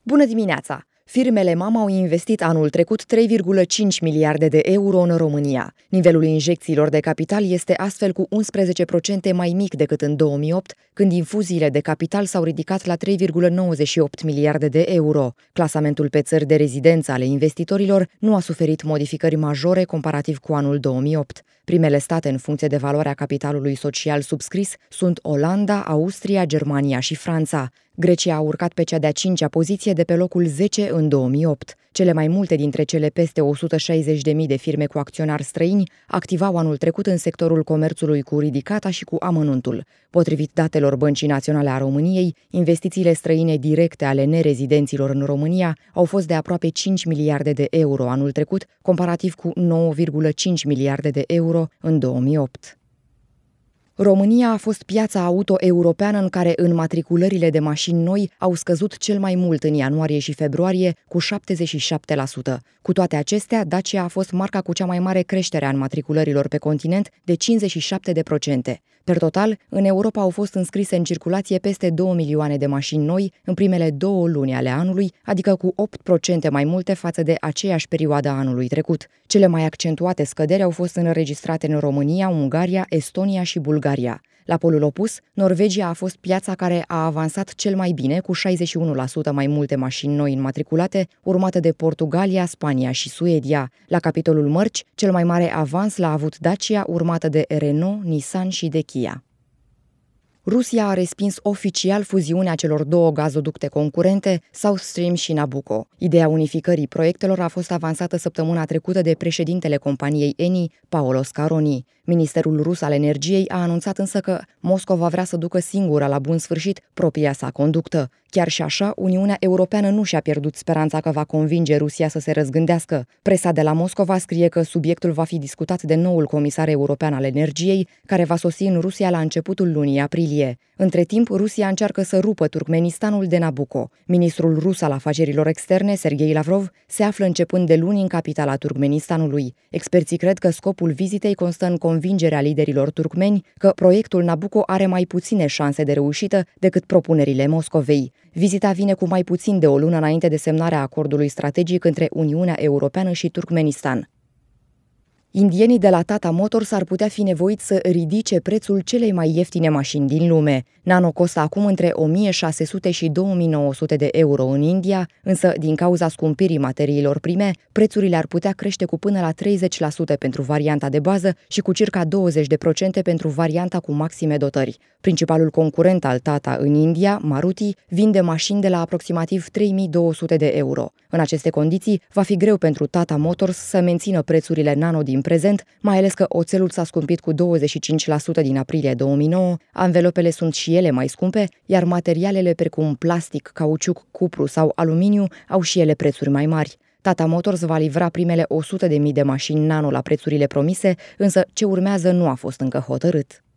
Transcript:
Bună dimineața! Firmele MAM au investit anul trecut 3,5 miliarde de euro în România. Nivelul injecțiilor de capital este astfel cu 11% mai mic decât în 2008, când infuziile de capital s-au ridicat la 3,98 miliarde de euro. Clasamentul pe țări de rezidență ale investitorilor nu a suferit modificări majore comparativ cu anul 2008. Primele state în funcție de valoarea capitalului social subscris sunt Olanda, Austria, Germania și Franța. Grecia a urcat pe cea de-a 5-a poziție de pe locul 10 în 2008. Cele mai multe dintre cele peste 160.000 de firme cu acționari străini activau anul trecut în sectorul comerțului cu ridicata și cu amănuntul. Potrivit datelor Băncii Naționale a României, investițiile străine directe ale nerezidenților în România au fost de aproape 5 miliarde de euro anul trecut, comparativ cu 9,5 miliarde de euro în 2008. România a fost piața auto europeană în care înmatriculările de mașini noi au scăzut cel mai mult în ianuarie și februarie, cu 77%. Cu toate acestea, Dacia a fost marca cu cea mai mare creștere a înmatriculărilor pe continent, de 57%. Per total, în Europa au fost înscrise în circulație peste 2 milioane de mașini noi în primele 2 luni ale anului, adică cu 8% mai multe față de aceeași perioadă a anului trecut. Cele mai accentuate scăderi au fost înregistrate în România, Ungaria, Estonia și Bulgaria. La polul opus, Norvegia a fost piața care a avansat cel mai bine, cu 61% mai multe mașini noi înmatriculate, urmată de Portugalia, Spania și Suedia. La capitolul mărci, cel mai mare avans l-a avut Dacia, urmată de Renault, Nissan și de Kia. Rusia a respins oficial fuziunea celor 2 gazoducte concurente, South Stream și Nabucco. Ideea unificării proiectelor a fost avansată săptămâna trecută de președintele companiei Eni, Paolo Scaroni. Ministerul rus al energiei a anunțat însă că Moscova vrea să ducă singură la bun sfârșit propria sa conductă. Chiar și așa, Uniunea Europeană nu și-a pierdut speranța că va convinge Rusia să se răzgândească. Presa de la Moscova scrie că subiectul va fi discutat de noul comisar european al energiei, care va sosi în Rusia la începutul lunii aprilie. Între timp, Rusia încearcă să rupă Turkmenistanul de Nabucco. Ministrul rus al afacerilor externe, Sergei Lavrov, se află începând de luni în capitala Turkmenistanului. Experții cred că scopul vizitei constă în convingerea liderilor turkmeni că proiectul Nabucco are mai puține șanse de reușită decât propunerile Moscovei. Vizita vine cu mai puțin de o lună înainte de semnarea acordului strategic între Uniunea Europeană și Turkmenistan. Indienii de la Tata Motors ar putea fi nevoiți să ridice prețul celei mai ieftine mașini din lume. Nano costă acum între 1600 și 2900 de euro în India, însă din cauza scumpirii materiilor prime, prețurile ar putea crește cu până la 30% pentru varianta de bază și cu circa 20% pentru varianta cu maxime dotări. Principalul concurent al Tata în India, Maruti, vinde mașini de la aproximativ 3200 de euro. În aceste condiții, va fi greu pentru Tata Motors să mențină prețurile Nano din prezent, mai ales că oțelul s-a scumpit cu 25% din aprilie 2009, anvelopele sunt și ele mai scumpe, iar materialele precum plastic, cauciuc, cupru sau aluminiu au și ele prețuri mai mari. Tata Motors va livra primele 100.000 de mașini Nano la prețurile promise, însă ce urmează nu a fost încă hotărât.